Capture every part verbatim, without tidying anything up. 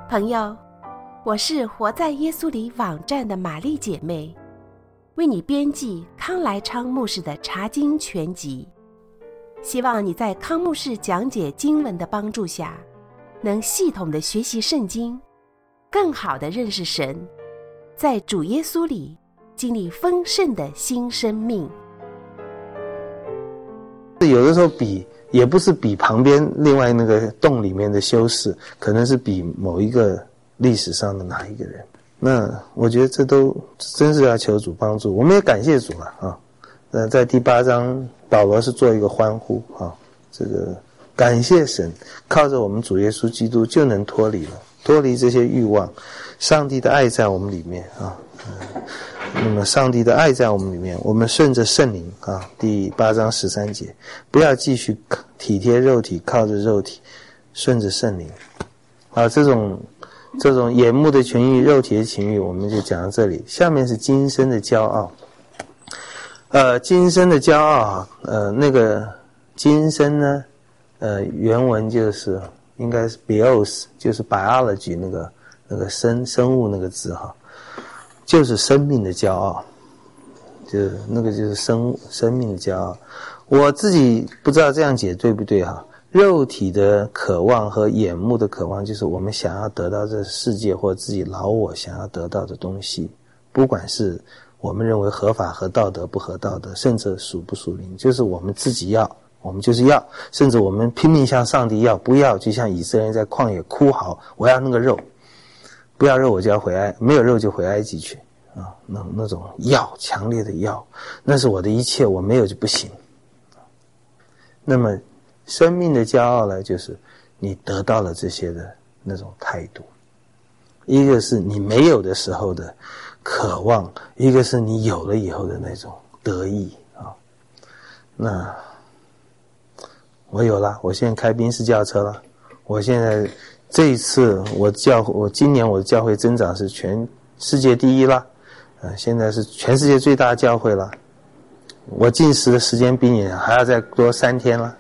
朋友，我是活在耶稣里网站的玛丽姐妹，为你编辑康来昌牧师的查经全集，希望你在康牧师讲解经文的帮助下，能系统的学习圣经，更好的认识神，在主耶稣里经历丰盛的新生命。 有的时候比也不是比旁边另外那个洞里面的修士，可能是比某一个历史上的哪一个人。那我觉得这都真是要求主帮助，我们也感谢主了啊。呃，在第八章保罗是做一个欢呼啊，这个感谢神，靠着我们主耶稣基督就能脱离了，脱离这些欲望，上帝的爱在我们里面啊。嗯那么上帝的爱在我们里面，我们顺着圣灵啊，第八章十三节，不要继续体贴肉体，靠着肉体，顺着圣灵啊，这种这种眼目的情欲，肉体的情欲，我们就讲到这里。下面是今生的骄傲，呃，今生的骄傲啊，呃，那个今生呢，呃，原文就是应该是 bios， 就是 biology 那个那个生生物那个字哈。就是生命的骄傲，就是那个就是生生命的骄傲。我自己不知道这样解对不对哈？肉体的渴望和眼目的渴望，就是我们想要得到这世界或自己老我想要得到的东西，不管是我们认为合法合道德不合道德，甚至属不属灵，就是我们自己要，我们就是要，甚至我们拼命向上帝要，不要就像以色列人在旷野哭嚎，我要那个肉。不要肉我就要回埃，没有肉就回埃及去啊！那那种要，强烈的要，那是我的一切，我没有就不行。那么，生命的骄傲呢，就是你得到了这些的那种态度。一个是你没有的时候的渴望，一个是你有了以后的那种得意啊。那我有了，我现在开宾士轿车了，我现在。这一次我教我今年我的教会增长是全世界第一了，呃，现在是全世界最大的教会了。我进食的时间比你还要再多三天了，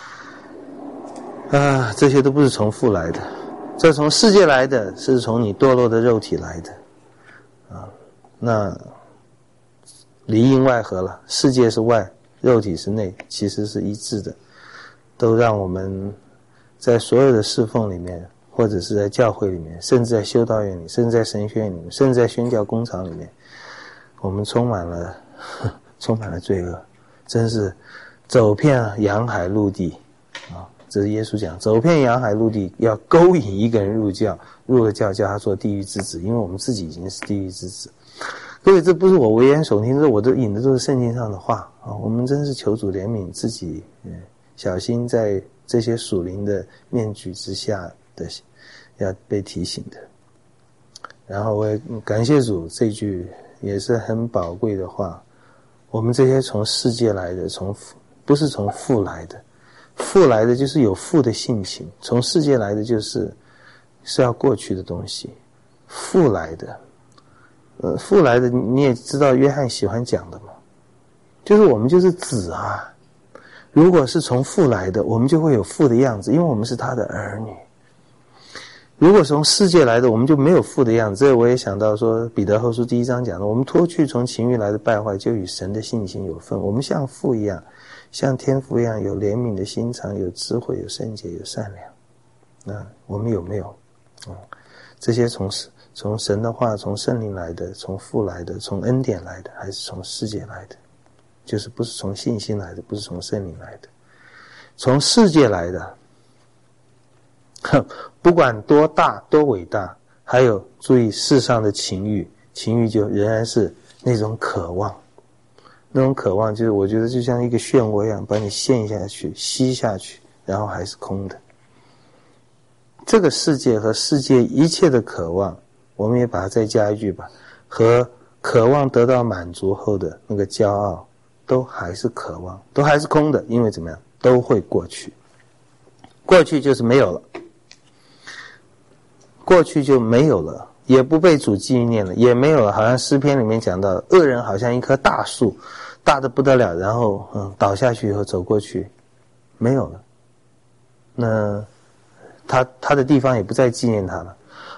啊，这些都不是从父来的，这从世界来的，是从你堕落的肉体来的，啊，那里应外合了，世界是外，肉体是内，其实是一致的，都让我们在所有的侍奉里面。或者是在教会里面，甚至在修道院里，甚至在神学院里面，甚至在宣教工厂里面，我们充满了充满了罪恶，真是走遍洋海陆地啊！这是耶稣讲，走遍洋海陆地，要勾引一个人入教，入了教叫他做地狱之子，因为我们自己已经是地狱之子。各位，这不是我危言耸听，这我都引的都是圣经上的话啊！我们真是求主怜悯自己，嗯，小心在这些属灵的面具之下。的要被提醒的。然后我也感谢主，这句也是很宝贵的话，我们这些从世界来的，从不是从父来的，父来的就是有父的性情，从世界来的就是是要过去的东西，父来的呃，父来的你也知道约翰喜欢讲的嘛，就是我们就是子啊，如果是从父来的，我们就会有父的样子，因为我们是他的儿女。如果从世界来的，我们就没有父的样子。这我也想到说，彼得后书第一章讲的，我们脱去从情欲来的败坏，就与神的性情有分。我们像父一样，像天父一样，有怜悯的心肠，有智慧，有圣洁，有善良。那我们有没有？嗯，这些从从神的话，从圣灵来的，从父来的，从恩典来的，还是从世界来的？就是不是从信心来的，不是从圣灵来的，从世界来的。不管多大多伟大，还有注意世上的情欲，情欲就仍然是那种渴望，那种渴望就是我觉得就像一个漩涡一样，把你陷下去吸下去，然后还是空的。这个世界和世界一切的渴望，我们也把它再加一句吧，和渴望得到满足后的那个骄傲，都还是渴望，都还是空的，因为怎么样，都会过去，过去就是没有了，过去就没有了，也不被主纪念了，也没有了。好像诗篇里面讲到，恶人好像一棵大树，大的不得了，然后嗯倒下去以后走过去，没有了。那他他的地方也不再纪念他了。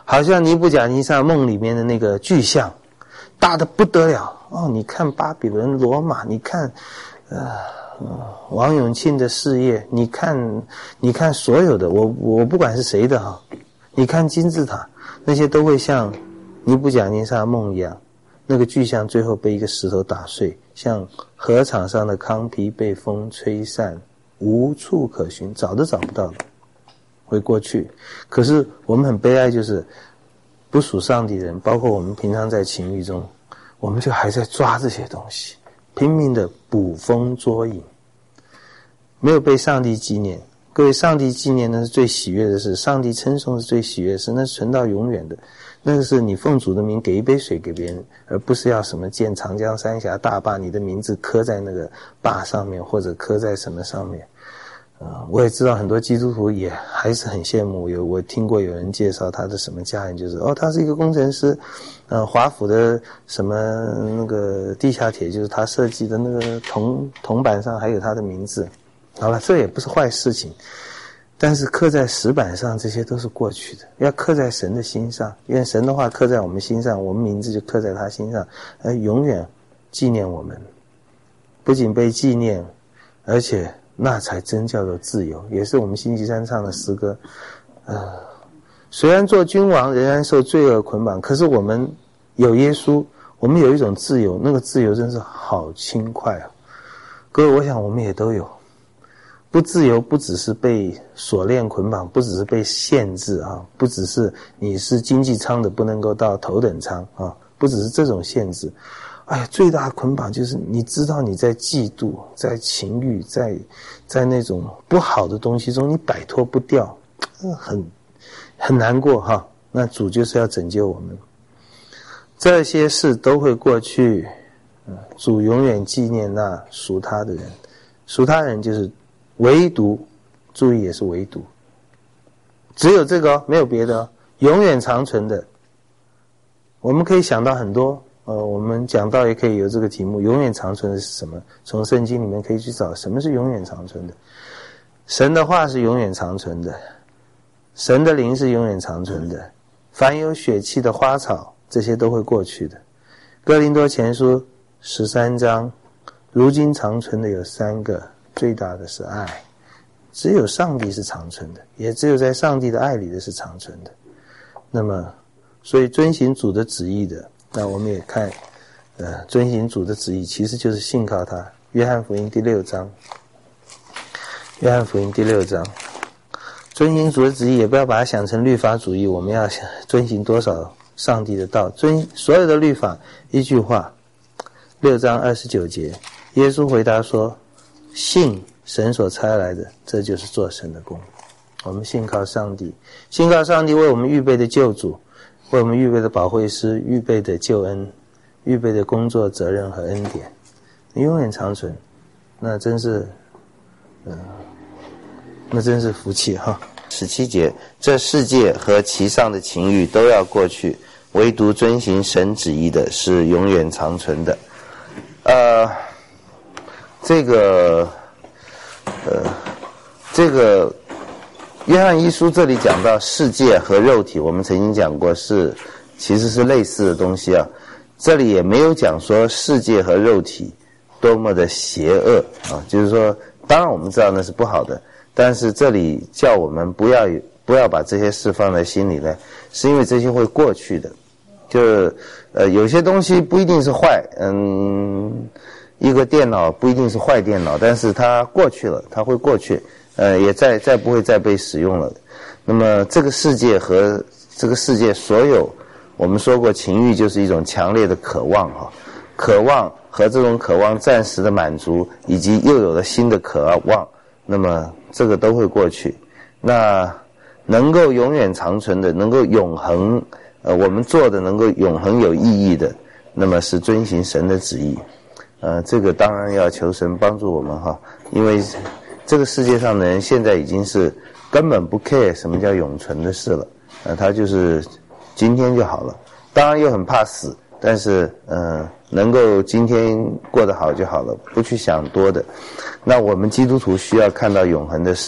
好像尼布甲尼撒梦里面的那个巨像，大的不得了哦！你看巴比伦、罗马，你看，呃，王永庆的事业，你看，你看所有的，我我不管是谁的哈，你看金字塔，那些都会像尼布甲尼撒梦一样，那个巨像最后被一个石头打碎，像禾场上的糠皮被风吹散，无处可寻，找都找不到了，会过去。可是我们很悲哀，就是不属上帝的人，包括我们平常在情欲中，我们就还在抓这些东西，拼命的捕风捉影，没有被上帝纪念。各位，上帝纪念那是最喜悦的事，上帝称颂是最喜悦的事，那是存到永远的。那个是你奉主的名给一杯水给别人，而不是要什么建长江三峡大坝，你的名字刻在那个坝上面，或者刻在什么上面。呃，我也知道很多基督徒也还是很羡慕，有我听过有人介绍他的什么家人，就是哦，他是一个工程师，呃，华府的什么那个地下铁就是他设计的，那个铜铜板上还有他的名字。好了，这也不是坏事情，但是刻在石板上这些都是过去的，要刻在神的心上，因为神的话刻在我们心上，我们名字就刻在他心上，而永远纪念我们，不仅被纪念，而且那才真叫做自由，也是我们星期三唱的诗歌。呃，虽然做君王仍然受罪恶捆绑，可是我们有耶稣，我们有一种自由，那个自由真是好轻快啊！各位，我想我们也都有。不自由不只是被锁链捆绑，不只是被限制啊，不只是你是经济舱的不能够到头等舱啊，不只是这种限制。哎呀，最大的捆绑就是你知道你在嫉妒，在情欲，在在那种不好的东西中你摆脱不掉，很很难过哈。那主就是要拯救我们，这些事都会过去，主永远纪念那属他的人，属他的人就是唯独，注意也是唯独，只有这个哦，没有别的哦，永远长存的。我们可以想到很多，呃，我们讲到也可以有这个题目，永远长存的是什么？从圣经里面可以去找什么是永远长存的。神的话是永远长存的，神的灵是永远长存的，凡有血气的花草，这些都会过去的。哥林多前书十三章，如今长存的有三个，最大的是爱，只有上帝是长存的，也只有在上帝的爱里的是长存的。那么所以遵行主的旨意的，那我们也看呃，遵行主的旨意其实就是信靠他。约翰福音第六章，约翰福音第六章，遵行主的旨意也不要把它想成律法主义，我们要遵行多少上帝的道，遵所有的律法一句话。六章二十九节，耶稣回答说，信神所差来的，这就是做神的工。我们信靠上帝，信靠上帝为我们预备的救主，为我们预备的保惠师，预备的救恩，预备的工作责任和恩典，你永远长存，那真是呃，那真是福气哈。 十七节，这世界和其上的情欲都要过去，唯独遵行神旨意的是永远长存的。呃，这个，呃，这个约翰一书这里讲到世界和肉体，我们曾经讲过是其实是类似的东西啊。这里也没有讲说世界和肉体多么的邪恶啊，就是说，当然我们知道那是不好的，但是这里叫我们不要不要把这些事放在心里呢，是因为这些会过去的。就是呃，有些东西不一定是坏，嗯，一个电脑不一定是坏电脑，但是它过去了，它会过去，呃，也再再不会再被使用了。那么这个世界和这个世界所有，我们说过，情欲就是一种强烈的渴望哈，渴望和这种渴望暂时的满足，以及又有了新的渴望，那么这个都会过去。那能够永远长存的，能够永恒。呃，我们做的能够永恒有意义的，那么是遵行神的旨意。呃，这个当然要求神帮助我们哈，因为这个世界上的人现在已经是根本不 care 什么叫永存的事了，呃，他就是今天就好了。当然又很怕死，但是呃，能够今天过得好就好了，不去想多的。那我们基督徒需要看到永恒的事，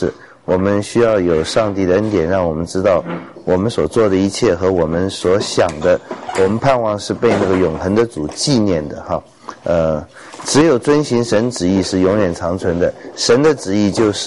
我们需要有上帝的恩典，让我们知道我们所做的一切和我们所想的，我们盼望是被那个永恒的主纪念的哈。呃，只有遵行神旨意是永远长存的。神的旨意就是，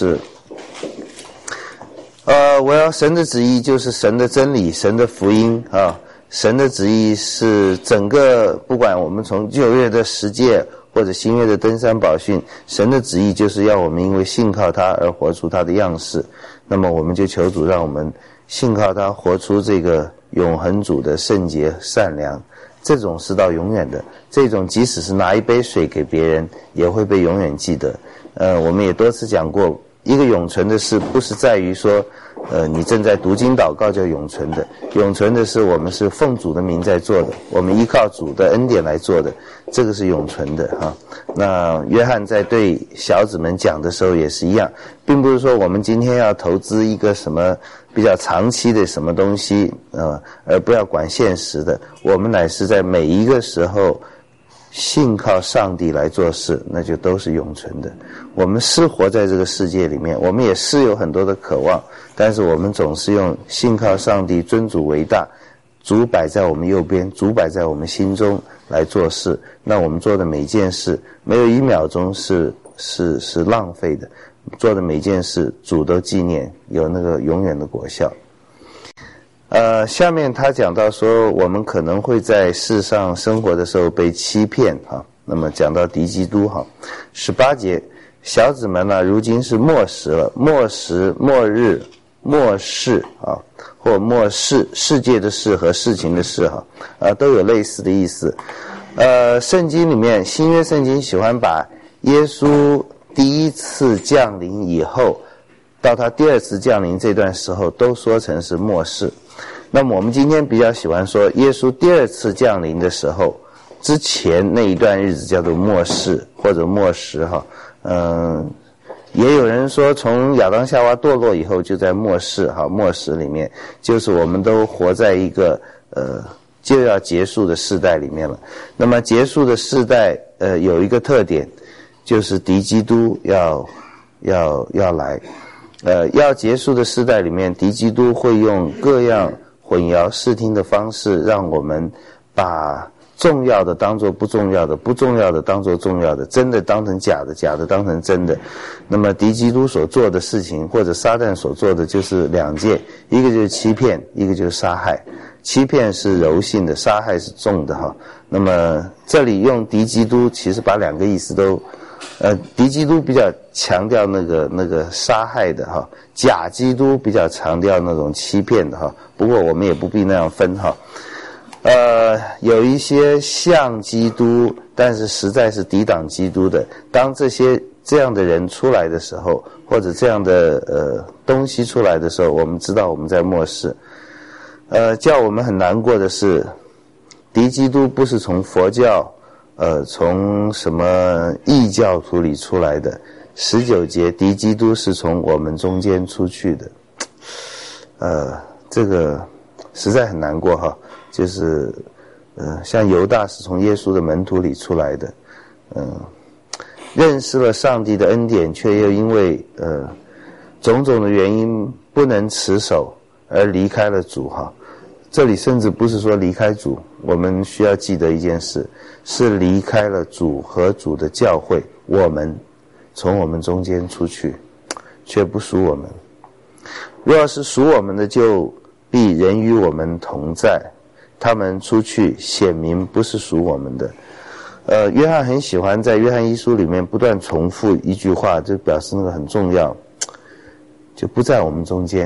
呃，我要神的旨意就是神的真理，神的福音啊。神的旨意是整个，不管我们从旧约的十诫或者新约的登山宝训，神的旨意就是要我们因为信靠他而活出他的样式。那么我们就求主让我们信靠他，活出这个永恒主的圣洁善良，这种是到永远的，这种即使是拿一杯水给别人也会被永远记得。呃，我们也多次讲过，一个永存的事不是在于说呃，你正在读经祷告叫永存的，永存的是我们是奉主的名在做的，我们依靠主的恩典来做的，这个是永存的哈。那约翰在对小子们讲的时候也是一样，并不是说我们今天要投资一个什么比较长期的什么东西呃，而不要管现实的，我们乃是在每一个时候信靠上帝来做事，那就都是永存的。我们是活在这个世界里面，我们也是有很多的渴望，但是我们总是用信靠上帝，尊主为大，主摆在我们右边，主摆在我们心中来做事。那我们做的每件事没有一秒钟是是是浪费的，做的每件事主都纪念，有那个永远的果效。呃，下面他讲到说，我们可能会在世上生活的时候被欺骗哈。那么讲到敌基督哈，十八节，小子们呢，如今是末时了，末时、末日、末世啊，或末世，世界的世和事情的事哈，啊，都有类似的意思。呃，圣经里面，新约圣经喜欢把耶稣第一次降临以后，到他第二次降临这段时候，都说成是末世。那么我们今天比较喜欢说耶稣第二次降临的时候之前那一段日子叫做末世或者末时哈。嗯，也有人说从亚当夏娃堕落以后就在末世哈，末时里面就是我们都活在一个呃就要结束的世代里面了。那么结束的世代呃有一个特点，就是敌基督要要要来。呃要结束的世代里面，敌基督会用各样混淆视听的方式，让我们把重要的当作不重要的，不重要的当作重要的，真的当成假的，假的当成真的。那么敌基督所做的事情，或者撒旦所做的就是两件，一个就是欺骗，一个就是杀害。欺骗是柔性的，杀害是重的哈。那么这里用敌基督，其实把两个意思都呃，敌基督比较强调那个那个杀害的哈，假基督比较强调那种欺骗的哈。不过我们也不必那样分哈。呃，有一些像基督，但是实在是抵挡基督的。当这些这样的人出来的时候，或者这样的呃东西出来的时候，我们知道我们在末世。呃，叫我们很难过的是，敌基督不是从佛教。呃，从什么异教徒里出来的？十九节，敌基督是从我们中间出去的。呃，这个实在很难过哈。就是，呃，像犹大是从耶稣的门徒里出来的，嗯、呃，认识了上帝的恩典，却又因为呃种种的原因不能持守，而离开了主哈。这里甚至不是说离开主，我们需要记得一件事，是离开了主和主的教会，我们从我们中间出去，却不属我们。若要是属我们的，就必人与我们同在，他们出去显明不是属我们的。呃，约翰很喜欢在约翰一书里面不断重复一句话，就表示那个很重要，就不在我们中间。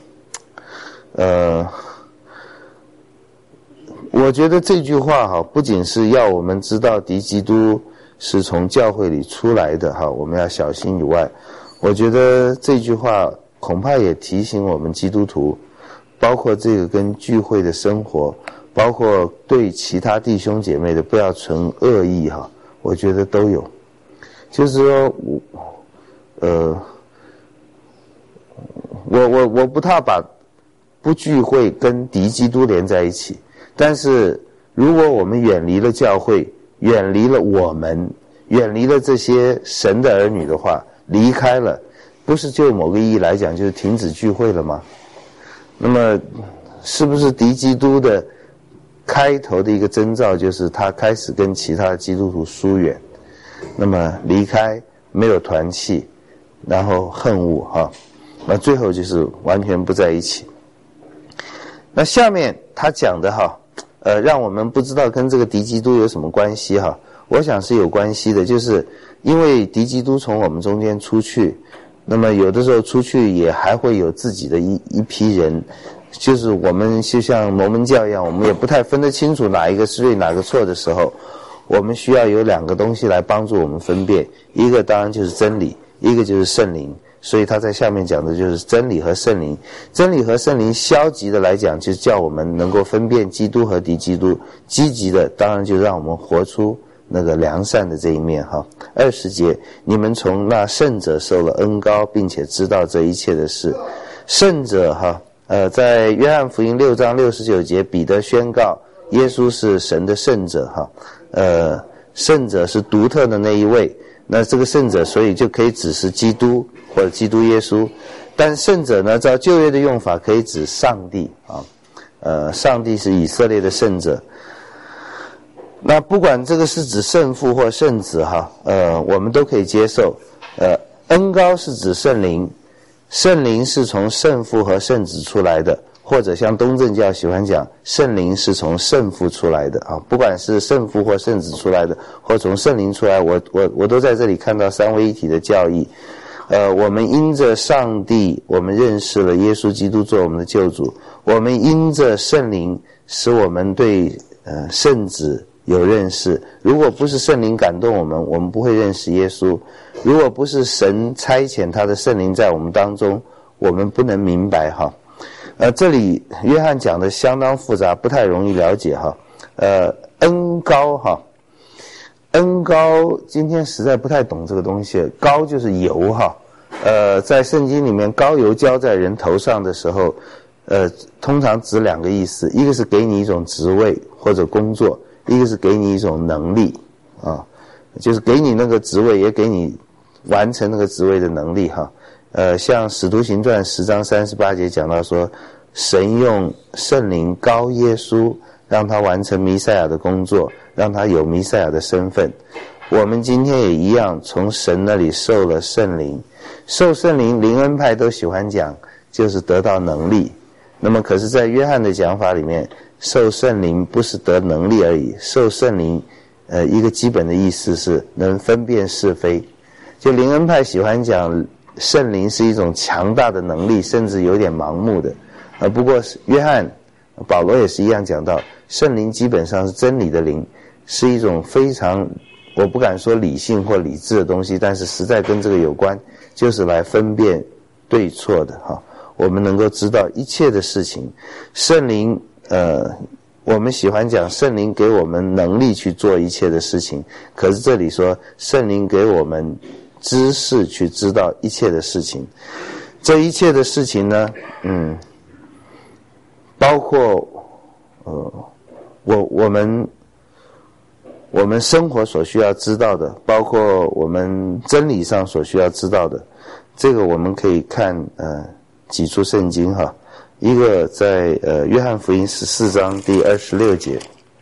呃我觉得这句话哈，不仅是要我们知道敌基督是从教会里出来的哈，我们要小心以外，我觉得这句话恐怕也提醒我们基督徒，包括这个跟聚会的生活，包括对其他弟兄姐妹的不要存恶意哈，我觉得都有。就是说，呃，我我我不太把不聚会跟敌基督连在一起。但是如果我们远离了教会，远离了我们，远离了这些神的儿女的话，离开了， 不是就某个意义来讲就是停止聚会了吗？那么是不是敌基督的开头的一个征兆就是他开始跟其他的基督徒疏远，那么离开，没有团契，然后恨恶哈，那最后就是完全不在一起。那下面他讲的哈，呃，让我们不知道跟这个敌基督有什么关系哈，我想是有关系的，就是因为敌基督从我们中间出去，那么有的时候出去也还会有自己的一一批人，就是我们就像摩门教一样，我们也不太分得清楚哪一个是对哪个错的时候，我们需要有两个东西来帮助我们分辨，一个当然就是真理，一个就是圣灵。所以他在下面讲的就是真理和圣灵。真理和圣灵消极的来讲，就是叫我们能够分辨基督和敌基督；积极的当然就让我们活出那个良善的这一面哈。二十节，你们从那圣者受了恩膏，并且知道这一切的事。圣者哈，呃，在约翰福音六章六十九节，彼得宣告耶稣是神的圣者哈，呃，圣者是独特的那一位。那这个圣者所以就可以指是基督或者基督耶稣，但圣者呢，照旧约的用法可以指上帝啊，呃，上帝是以色列的圣者。那不管这个是指圣父或圣子哈，呃，我们都可以接受。呃，恩膏是指圣灵，圣灵是从圣父和圣子出来的，或者像东正教喜欢讲，圣灵是从圣父出来的啊，不管是圣父或圣子出来的，或从圣灵出来，我我我都在这里看到三位一体的教义。呃，我们因着上帝，我们认识了耶稣基督做我们的救主；我们因着圣灵，使我们对呃圣子有认识。如果不是圣灵感动我们，我们不会认识耶稣；如果不是神差遣他的圣灵在我们当中，我们不能明白哈。呃，这里约翰讲的相当复杂，不太容易了解哈。呃，恩膏哈，恩膏今天实在不太懂这个东西。膏就是油哈，呃，在圣经里面，膏油浇在人头上的时候，呃，通常指两个意思，一个是给你一种职位或者工作，一个是给你一种能力啊，就是给你那个职位，也给你完成那个职位的能力哈。呃，像使徒行传十章三十八节讲到说，神用圣灵膏耶稣，让他完成弥赛亚的工作，让他有弥赛亚的身份。我们今天也一样，从神那里受了圣灵，受圣灵，灵恩派都喜欢讲，就是得到能力。那么可是在约翰的讲法里面，受圣灵不是得能力而已，受圣灵呃，一个基本的意思是能分辨是非。就灵恩派喜欢讲圣灵是一种强大的能力，甚至有点盲目的。呃，不过约翰、保罗也是一样讲到，圣灵基本上是真理的灵，是一种非常，我不敢说理性或理智的东西，但是实在跟这个有关，就是来分辨对错的哈。我们能够知道一切的事情，圣灵，呃，我们喜欢讲圣灵给我们能力去做一切的事情，可是这里说圣灵给我们知识去知道一切的事情。这一切的事情呢，嗯，包括呃，我我们我们生活所需要知道的，包括我们真理上所需要知道的，这个我们可以看呃几处圣经哈。一个在呃约翰福音十四章第二十六节，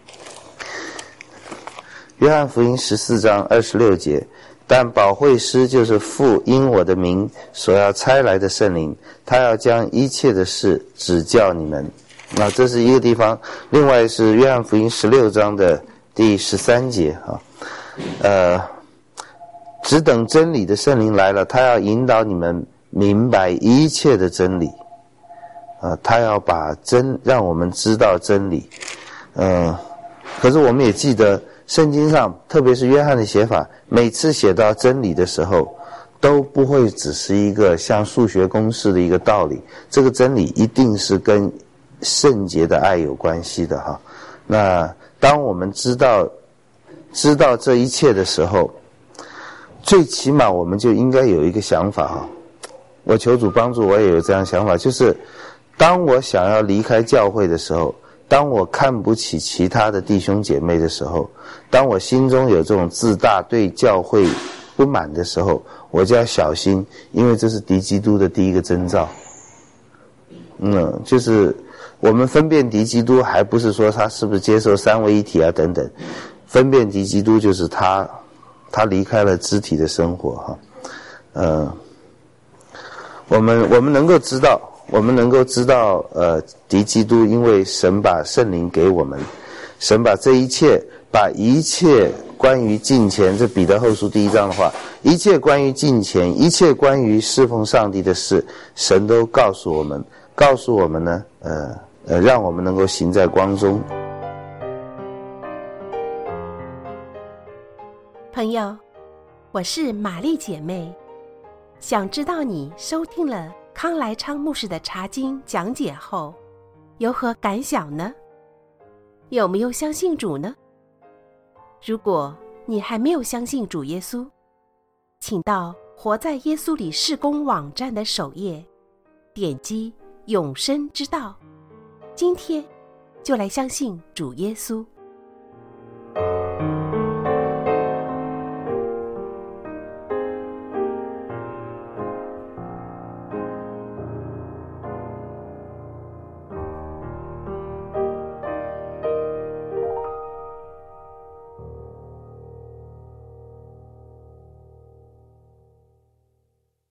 约翰福音十四章二十六节，但保惠师就是父因我的名所要差来的圣灵，他要将一切的事指教你们。那这是一个地方。另外是约翰福音十六章的第十三节啊，呃，只等真理的圣灵来了，他要引导你们明白一切的真理。呃，他要把真让我们知道真理。呃，可是我们也记得圣经上，特别是约翰的写法，每次写到真理的时候，都不会只是一个像数学公式的一个道理，这个真理一定是跟圣洁的爱有关系的哈。那当我们知道知道这一切的时候，最起码我们就应该有一个想法哈。我求主帮助我也有这样想法，就是当我想要离开教会的时候，当我看不起其他的弟兄姐妹的时候，当我心中有这种自大对教会不满的时候，我就要小心，因为这是敌基督的第一个征兆。嗯，就是我们分辨敌基督，还不是说他是不是接受三位一体啊等等，分辨敌基督就是他他离开了肢体的生活哈。呃，我们我们能够知道，我们能够知道，呃，敌基督因为神把圣灵给我们，神把这一切，把一切关于敬虔，这彼得后书第一章的话，一切关于敬虔，一切关于侍奉上帝的事，神都告诉我们，告诉我们呢，呃呃，让我们能够行在光中。 朋友，我是玛丽姐妹，想知道你收听了康来昌牧师的查经讲解后有何感想呢？有没有相信主呢？如果你还没有相信主耶稣，请到活在耶稣里事工网站的首页，点击永生之道，今天就来相信主耶稣。